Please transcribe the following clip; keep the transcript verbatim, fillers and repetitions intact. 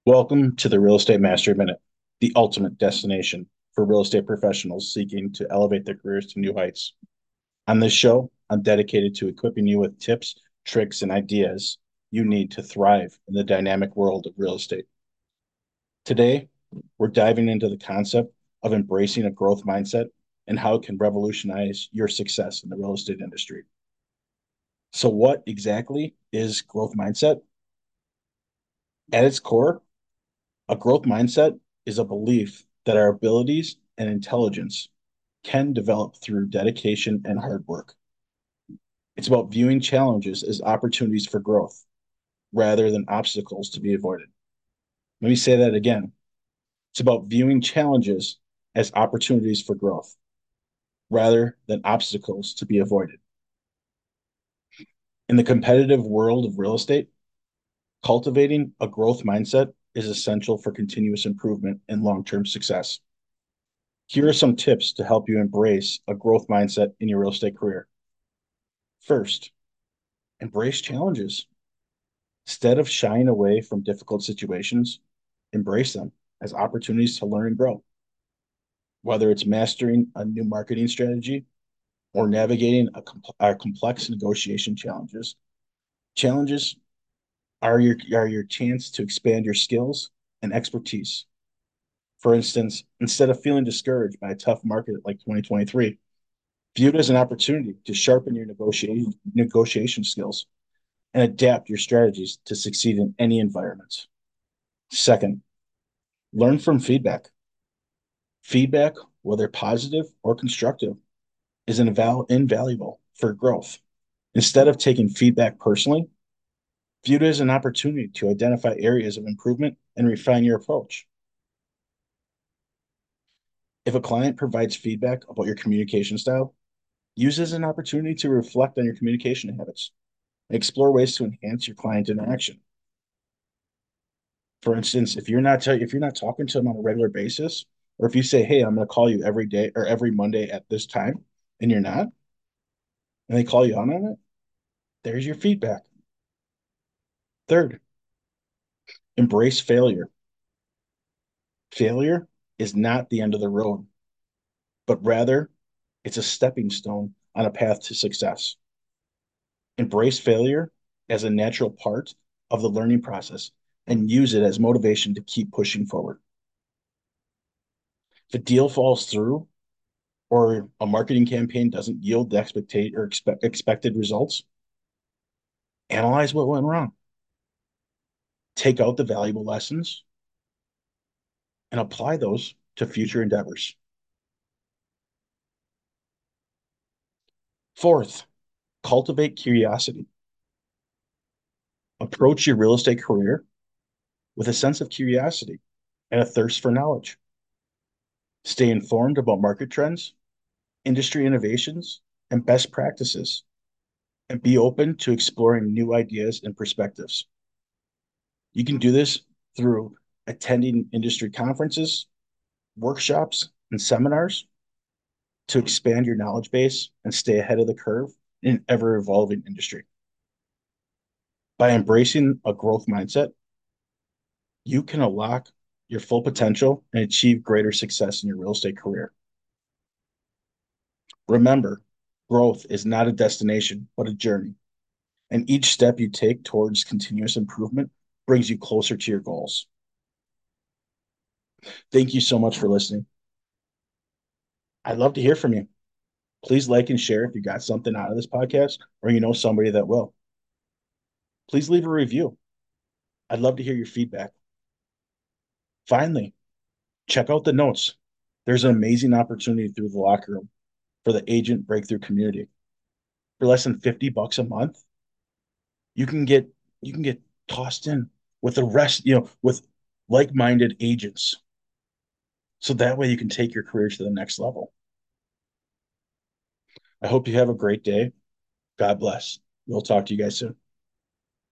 Welcome to the Real Estate Mastery Minute, the ultimate destination for real estate professionals seeking to elevate their careers to new heights. On this show, I'm dedicated to equipping you with tips, tricks, and ideas you need to thrive in the dynamic world of real estate. Today, we're diving into the concept of embracing a growth mindset and how it can revolutionize your success in the real estate industry. So, what exactly is growth mindset? At its core, a growth mindset is a belief that our abilities and intelligence can develop through dedication and hard work. It's about viewing challenges as opportunities for growth rather than obstacles to be avoided. Let me say that again. It's about viewing challenges as opportunities for growth rather than obstacles to be avoided. In the competitive world of real estate, cultivating a growth mindset is essential for continuous improvement and long term success. Here are some tips to help you embrace a growth mindset in your real estate career. First, embrace challenges. Instead of shying away from difficult situations, embrace them as opportunities to learn and grow. Whether it's mastering a new marketing strategy or navigating a, com- a complex negotiation challenges, challenges are your, are your chance to expand your skills and expertise. For instance, instead of feeling discouraged by a tough market like twenty twenty-three, view it as an opportunity to sharpen your negotiation negotiation skills and adapt your strategies to succeed in any environment. Second, learn from feedback. Feedback, whether positive or constructive, is inval- invaluable for growth. Instead of taking feedback personally, view it as an opportunity to identify areas of improvement and refine your approach. If a client provides feedback about your communication style, use it as an opportunity to reflect on your communication habits and explore ways to enhance your client interaction. For instance, if you're not t- if you're not talking to them on a regular basis, or if you say, "Hey, I'm going to call you every day or every Monday at this time," and you're not, and they call you on on it, there's your feedback. Third, embrace failure. Failure is not the end of the road, but rather it's a stepping stone on a path to success. Embrace failure as a natural part of the learning process and use it as motivation to keep pushing forward. If a deal falls through or a marketing campaign doesn't yield the expectate or expect, expected results, analyze what went wrong, take out the valuable lessons, and apply those to future endeavors. Fourth, cultivate curiosity. Approach your real estate career with a sense of curiosity and a thirst for knowledge. Stay informed about market trends, industry innovations, and best practices, and be open to exploring new ideas and perspectives. You can do this through attending industry conferences, workshops, and seminars to expand your knowledge base and stay ahead of the curve in an ever evolving industry. By embracing a growth mindset, you can unlock your full potential and achieve greater success in your real estate career. Remember, growth is not a destination, but a journey. And each step you take towards continuous improvement brings you closer to your goals. Thank you so much for listening. I'd love to hear from you. Please like and share if you got something out of this podcast or you know somebody that will. Please leave a review. I'd love to hear your feedback. Finally, check out the notes. There's an amazing opportunity through the locker room for the agent breakthrough community. For less than fifty bucks a month, you can get you can get tossed in with the rest, you know, with like-minded agents. So that way you can take your career to the next level. I hope you have a great day. God bless. We'll talk to you guys soon.